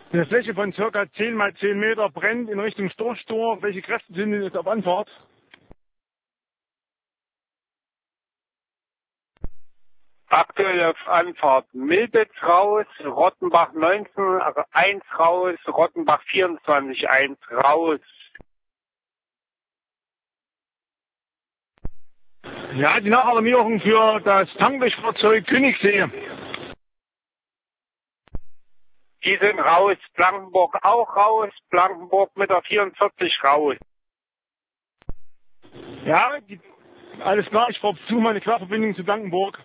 Eine Fläche von ca. 10 mal 10 Meter brennt in Richtung Storchtor. Welche Kräfte sind denn jetzt auf Anfahrt? Aktuell auf Anfahrt Milbitz raus, Rottenbach 19, 1 raus, Rottenbach 24, 1 raus. Ja, die Nachalarmierung für das Tankblechfahrzeug Königssee. Die sind raus, Blankenburg auch raus, Blankenburg mit der 44 raus. Ja, alles klar, ich versuche meine Querverbindung zu Blankenburg.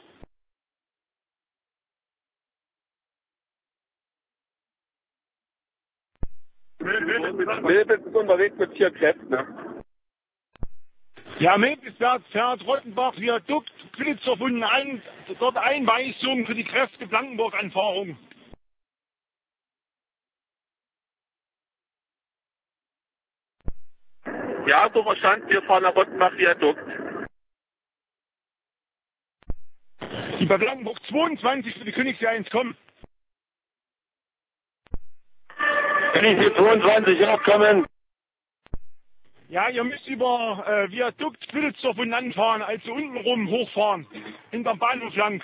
Milbitz ist unterwegs mit 4 Kräften. Ne? Ja, Milbitz fährt Rottenbach Viadukt, Quilitzhof unten ein, dort Einweisung für die Kräfte Blankenburg-Anfahrung. Ja, so verstanden, wir fahren nach Rottenbach Viadukt. Die bei Blankenburg 22 für die Königssee 1 kommen. Königssee 22 aufkommen. Ja, ihr müsst über Viadukt Quilitzhof unten anfahren, also unten rum hochfahren, hinterm Bahnhof lang.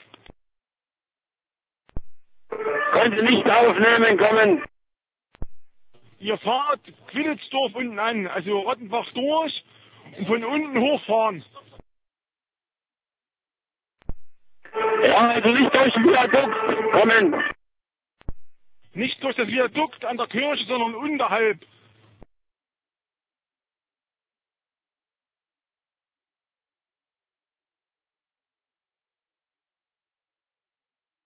Können Sie nicht aufnehmen, kommen. Ihr fahrt Quilitzsdorf unten an, also Rottenbach durch und von unten hochfahren. Ja, also nicht durch den Viadukt kommen. Nicht durch das Viadukt an der Kirche, sondern unterhalb.